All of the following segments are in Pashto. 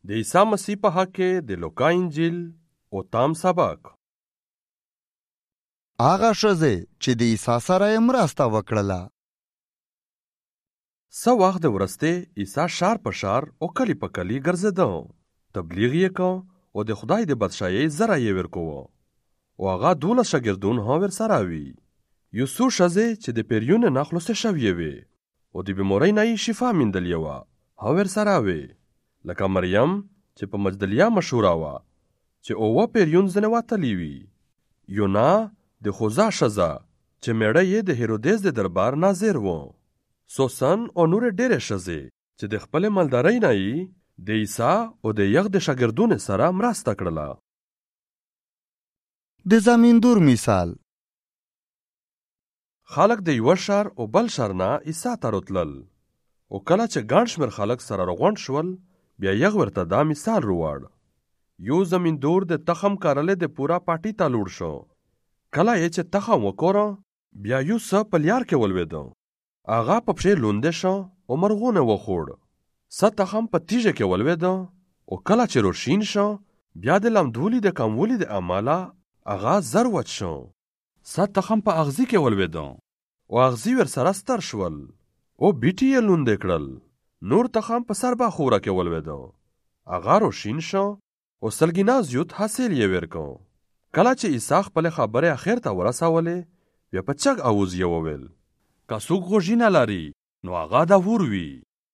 د عیسی مسیح په حق کې د لوقا انجیل اوتام سبق. هغه ښځې چې د عیسی سره یې مرسته وکړله. څه وخت د ورستې عیسی شار په شار او کلی په کلی ګرځېده. تبلیغ یې کو او د خدای د بادشاهۍ زره یې ورکوه. او هغه 12 شاګردون هم ورسره وي. یو څو ښځې چې د پیریون نه خلاصې شوې وې او د بیمارۍ نه یې شفا موندلې وه هم ورسره وې، لکه مریم چې په مجدلیه مشهوره وه چې 7 پیریون ځنې وتلي وي، یونا د خوزا ښځه چې میړه یې د هیرودیس د دربار ناظر و، سوسن او نورې ډېرې ښځې چې د خپلې مالدارۍ نه یې د عیسی او د یغ د شاګردونو سره مرسته کړله. د زمیندور مثال. خلک د یوه ښار او بل ښار نه عیسی ته راتلل، او کله چې ګڼ شمېر خلک سره راغونډ شول، بیا یغ ورته دا مثال رووړ. یو زمیندور د تخم کرلې د پورا پاټي ته لوړ شو. کله یې چې تخم وکوره، بیا یو څه په لیار کې ولوېده. هغه په پښې لوندې شو او مرغونه وخوړ. څه تخم په تیږه کې ولوېده، او کله چې روشین شو، بیا د لمدولي د کمولي د امله هغه زر وچ شو. څه تخم په اغزي کې ولوېده، او اغزي ورسره ستر شول او بیټي یې لوندې کړل. نور تخم په سرباخوره کې ولوېده، هغه روشین شو او سلګینا زیات حاصل یې ورکو. کله چې عیسی خپلې خبرې اخر ته ورسولې، بیا په چغ اواز یې وویل: که څوک غوږونه لري نو هغه د وروي.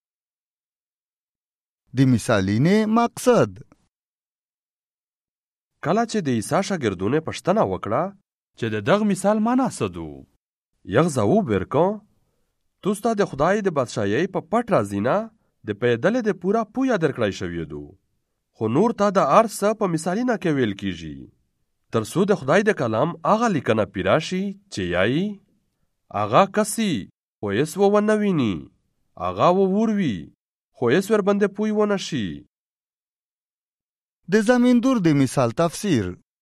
د مثالینې مقصد. کله چې د عیسی شاګردونو پوښتنه وکړه چې د دغه مثال معنا څه ده، یغ ځواب ورکړ: تاسو ته د خدای د بادشاهۍ په پټ راځي نه د پیدلې د پورا پویا درکړای شوی دو، خو نور ته د هر څه په مثالینه کې ویل کیږي، تر څو د خدای د کلام هغه لیکنه پیرا شي چې یایي هغه کسي خو هېڅ ونه ویني، هغه ووروي خو هېڅ ورباندې پوی ونه شي. د زمیندور د مثال تفسیر.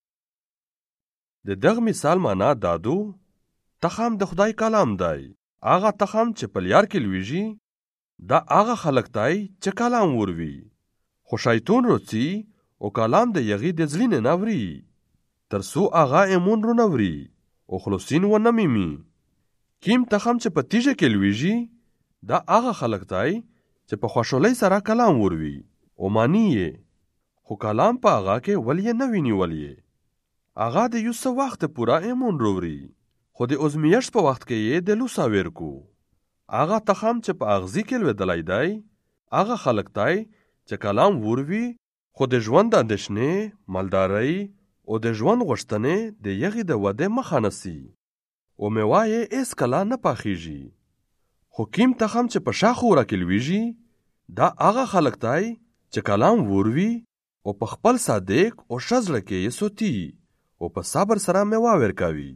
د دغه مثال معنا دا دو: تخم د خدای کلام دی. هغه تخم چې په لیار کې لویږي، دا هغه خلک دی چې کلام وروي، خو شیطان روڅي او کلام د یغي د ځلینې نه وري، تر څو هغه ایمون رونوري او خلاصین ونه میمي. کیم تخم چې په تیږه کې لویږي، دا هغه خلک دی چې په خوشحالۍ سره کلام وروي او مانی یې، خو کلام په هغه کې ولې نه ویني ولې. هغه د یو څه وخت پورا ایمون وروي، خو د ازمیښت په وخت کې یې د لوسا ورکو. هغه تخم چې په اغزي کې لوېدلی دی، هغه خلک دی چې کلام وروي، خو د ژوند د اندېښنې، مالدارۍ او د ژوند غوښتنې د یغې د ودې مخه نیسي، او میوه یې هېڅکله نه پاخیږي. خو کیم تخم چې په شاخوره کې لویږي، دا هغه خلک دی چې کلام وروي او په خپل صادق او ښه زړه کې یې ساتي او په صبر سره میوه ورکوي.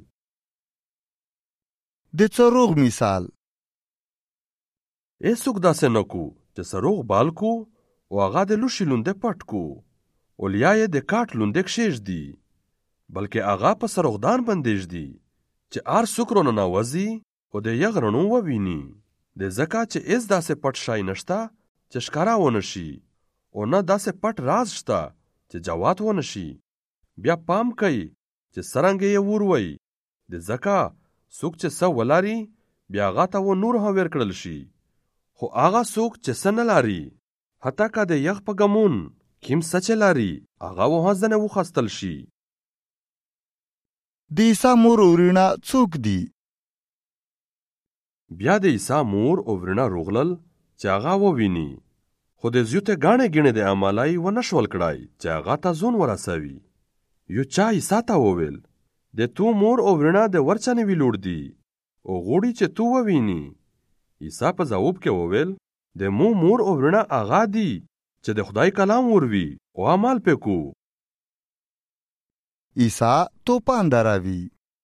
د څروغ مثال. هېڅوک داسې نه کو چې څروغ بال کو او هغه د لوشي لوندې پټ کو او لیا یې د کاټ لوندې کښېږدي، بلکې هغه په څروغدان باندې ږدي چې هر څوک راننوځي او د یغ رڼو وویني، د ځکه چې هېڅ داسې پټ شی نشته چې ښکاره ونه شي، او نه داسې پټ راز شته چې جوات ونه شي. بیا پام کوي چې څرنګه یې وروي، د ځکه څوک چې څه ولري بیا هغه ته و نور هم ورکړل شي، خو هغه څوک چې څه نه لري، حتی که د یغ په ګمون کیم څه چې لري هغه و هم ځنې وخیستل شي. د عیسی مور او وروڼه څوک دي؟ بیا د عیسی مور او وروڼه روغلل چې هغه وویني، خو د زیاتې ګڼې ګڼې د امله یې ونه شول کړای چې هغه ته ځون ورسوي. یو چا عیسی ته وویل: د تو مور او وروڼه د ورچا نوي لوړ دي او غوړي چې تو وویني. عیسی په ځواب کې وویل: د مو مور او وروڼه هغه دي چې د خدای کلام وروي او عمل پې کو. عیسی توپان دراوي.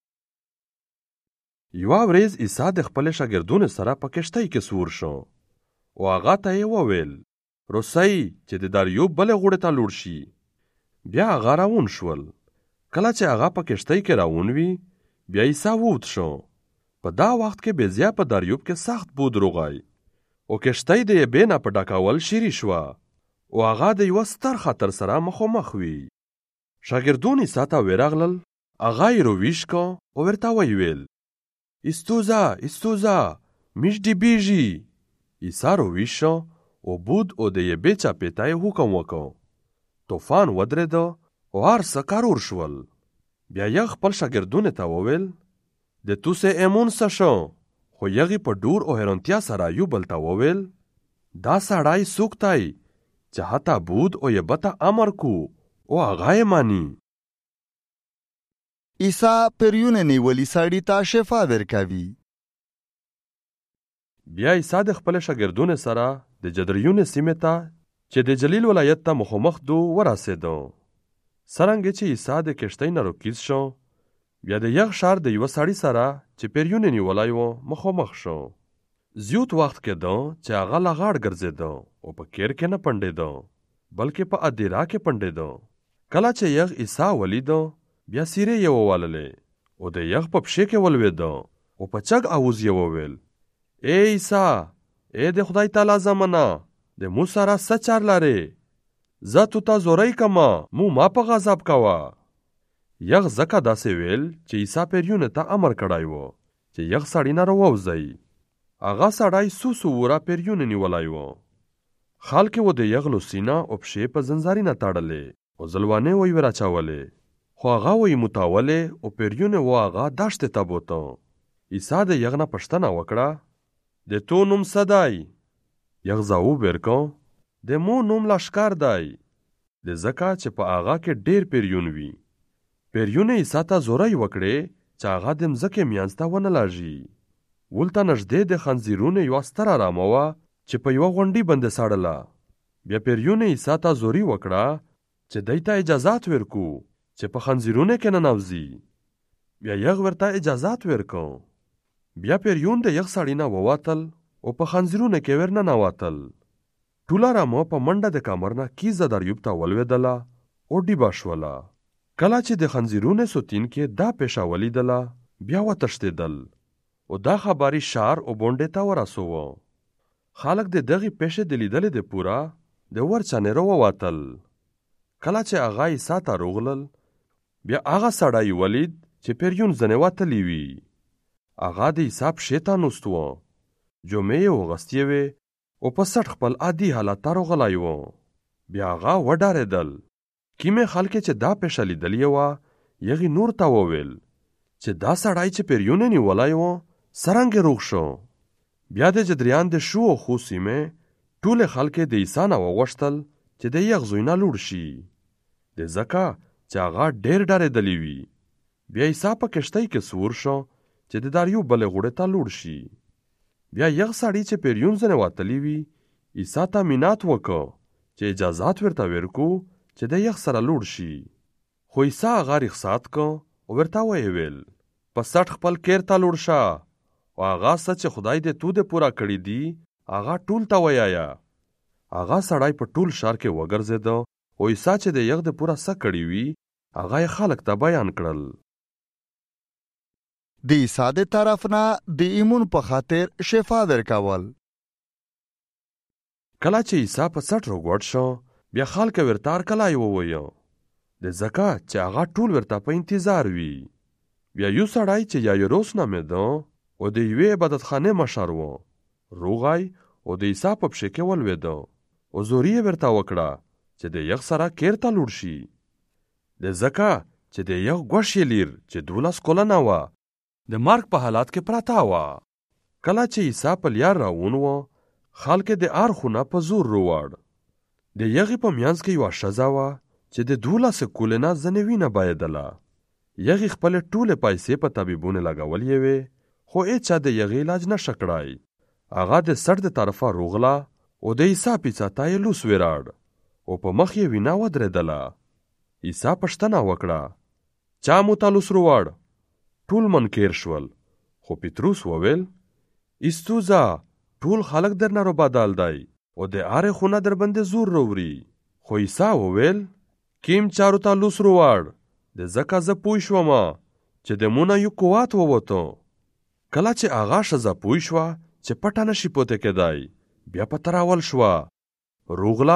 یوه ورځ عیسی د خپلې شاګردونو سره په کښتۍ کې سور شو او هغه ته یې وویل: روسئ چې د دریاب بلې غاړې ته لوړ شي. بیا هغه روان شول. کله چې هغه په کښتۍ کې روان وي، بیا عیسی ووت شو. په دا وخت کې بیزیا په دریاب کې سخت بود روغی او کښتۍ د یې بې نه په ډکول شیري شوه او هغه د یوه ستر خطر سره مخامخ وي. شاګردون عیسی ته ورغلل، هغه یې رویش کو او ورته ویل: ایستوزه ایستوزه، میش ډیبیږي. عیسی رویش شو او بود او د یبې چاپې ته یې حکم وکړ. طوفان ودرېده او هر څه کارور شول. بیا یې خپل شاګردونو ته وویل: د توسې ایمون څه شو؟ خو یغې په ډور او حیرانتیا سره یو بل ته وویل: دا سړی څوک دی چې حتی بود او یبه ته امر کو او هغه یې مانی. عیسی پریونه نیولي سړي ته شفا ورکوي. بیا عیسی د خپل شاګردونو سره د جدریون سیمې ته چې د جلیل ولایت ته مخامخ دو ورسېدو. څرنګه چې عیسی د کښتۍ نه راکوز شو، بیا د یخ ښار د یوه سړي سره چې پریونه نیولی و مخامخ شو. زیات وخت کېده چې هغه له غاړ ګرځېده او په کیر کې نه پنډېده بلکې په ادیرا کې پنډېده. کله چې یغ عیسی ولیده، بیا سیرې یې وواللې او د یغ په پښې کې ولوېده او په چغ آواز یې وویل: ای عیسی، ای د خدای تعالی زامنه، د مو سره څه چار لرې؟ زه تو ته زوری کمه، مو ما په غضب کوه. یغ ځکه داسې ویل چې عیسی پریونه ته امر کړی و چې یغ سړي نه راووځئ. هغه سړی سو وره پریونه نیولی و. خلک و د یغ لوسینه او پښې په زنځارینه تړلې او زلوانې و یې راچولې، خو هغه و یې متاولې او پریونه و هغه دښتې ته بوته. عیسی د یغ نه پوښتنه وکړه: د تو نوم څه دی؟ یغ ځواب ورکړ: د مو نوم لښکر دی، د ځکه چې په هغه کې ډېر پریون وي. پریونه عیسی ته زوری وکړې چې هغه د مځکې منځ ته ونه لږي. ولته نږدې د خنځیرونو یوه ستره رامه وه چې په یوه غونډۍ باندې سړله. بیا پریونه عیسی ته زوري وکړه چې دی ته اجازات ورکو چې په خنځیرونو کې ننوځي. بیا یغ ورته اجازات ورکړ. بیا پریون د یغ سړي نه ووتل او په خنځیرونو کې ور ننوتل. ټوله رامه په منډه د کمر نه کیزه دریوب ته ولوېدله او ډیبه شوله. کله چې د خنځیرونو سوتین کې دا پیښه ولیدله، بیا وتښتېدل او دا خبرې ښار او بونډې ته ورسوه. خلک د دغې پیښې د لیدلې د پوره د ورچنې راووتل. کله چې هغه عیسی ته راغلل، بیا هغه سړی ولید چې پریون ځنې وتلی وي. هغه د عیسی پښې ته نوست و، جامې یې اغوستې وې او په سټ خپل عادي حالت ته راغلی و. بیا هغه وډارېدل. کیمې خلکې چې دا پیښه لیدلې وه، یغې نور ته وویل چې دا سړی چې پریونه نیولی و څرنګه روغ شو. بیا د جدریان د شو او خو سیمې ټولې خلکې د عیسی نه وغوښتل چې د یغ زوی نه لوړ شي، د ځکه چې هغه ډېر ډارېدلی وي. بیا عیسی په کښتۍ کې سور شو چې د دریو بلې غوړې ته لوړ شي. بیا یغ سړي چې پریون ځنې وتلی وي عیسی ته منات وکړ چې اجازات ورته ورکو چې د یغ سره لوړ شي. خو عیسی هغه رخصت کړ او ورته ویې ویل: په سټ خپل کیر ته لوړ شه او هغه څه چې خدای دې تو دې پوره کړي دي هغه ټول ته ویایه. هغه سړی په ټول ښار کې وګرځېده او عیسی چې د یغ د پوره څه کړي وي هغه یې خلک ته بیان کړل. د عیسی د طرف نه د ایمون په خاطر شفا ورکول. کله چې عیسی په سټ راګوډ شو، بیا خلک ورته هرکلی ووایه، د ځکه چې هغه ټول ورته په انتظار وي. بیا یو سړی چې یایروس نومېده او د یوې عبادتخانې مشر و، روغی او د عیسی په پښې کې ولوېده او زوري یې ورته وکړه چې د یغ سره کیر ته لوړ شي، د ځکه چې د یغ ګوښې لیر چې 12 کلنه وه د مرګ په حالت کې پرته وه. کله چې عیسی په لیار راون و، خلک د اړخونه په زور رووړ. د یغې په منځ کې یوه ښځه وه چې د 12 کلنه ځنې وینه بهېدله. یغې خپلې ټولې پیسې په طبیبونو لګولې وې، خو هېچا د یغې علاج نشه کړی. هغه د سټ د طرفه روغله او د عیسی پیڅه ته یې لوس وراړ او په مخ یې وینه ودرېدله. عیسی پوښتنه وکړه: چا مو ته لوس رووړ؟ ټول منکر شول، خو پطرس وویل: ایستوځه، ټول خلک درنه روبدل دی او د هرې خونه در باندې زور راوړي. خو عیسی وویل: کیم چارو ته لوس رووړ؟ د ځکه زه پوه شوم چې د مونه یو قوت ووته. کله چې هغه ښځه پوه شوه چې پټه نشي پوته کېدی، بیا په تراول شوه، روغله او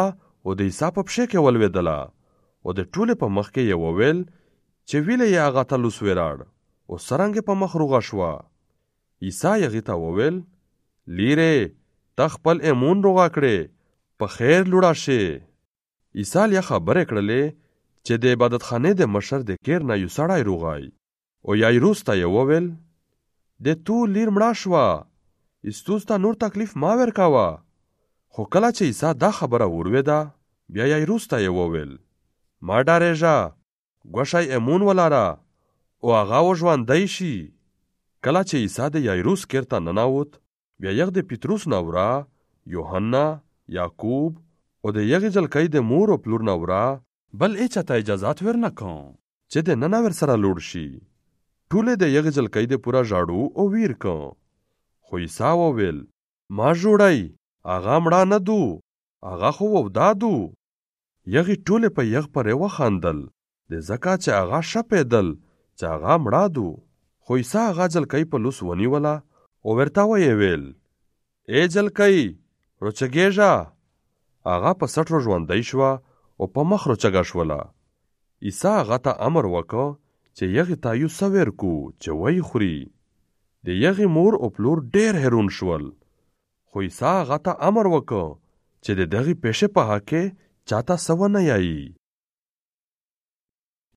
او د عیسی په پښې کې ولوېدله او د ټولې په مخ کې یې وویل چې ویلې یې هغه ته لوس وراړ او څرنګه په مخ روغه شوه. عیسی هغې ته وویل لیرې ته خپل ایمون روغه کړې په خیر لوړه شې. عیسی یا خبرې کړلې چې د عبادتخانې د مشر د کیر نه یو سړی روغی او یایروس ته یې وویل د تو لیر مړه شوه استوس ته نور تکلیف ما ورکوه. خو کله چې عیسی دا خبره ورولوېده بیا یایروس ته یې وویل ما ډارېږه ګوښی ایمون ولره او هغه وژوندی شي. کله چې عیسی د یایروس کیر ته ننوت بیا یغ د پطرس نه وره یوحنا یعقوب او د یغې جلکۍ د مور او پلور نه وره بل هیچا ته اجازت ورنه کړ چې د ننه ورسره لوړ شي. ټولې د یغې جلکۍ د پوره ژاړو او ویر کړ. خو عیسی وویل ما جوړی هغه مړه نه دو هغه خو وفدا دو. یغې ټولې په یغ پرې وخندل د ځکه چې هغه شپېدل چې هغه مړه دو. خو عیسی هغه جلکۍ په لوس ونیوله او ورته ویې ویل ای جلکۍ روچګېږه. هغه په سټ ژوندی شوه او په مخ روچګه شوله. عیسی هغه ته امر وکړ چې یغې ته یو څه ورکړو چې ویې خوري. د یغې مور او پلور ډېر حیرون شول. خو عیسی هغه ته امر وکړ چې د دغې پیښې په حق کې چاته څه ونه یایي.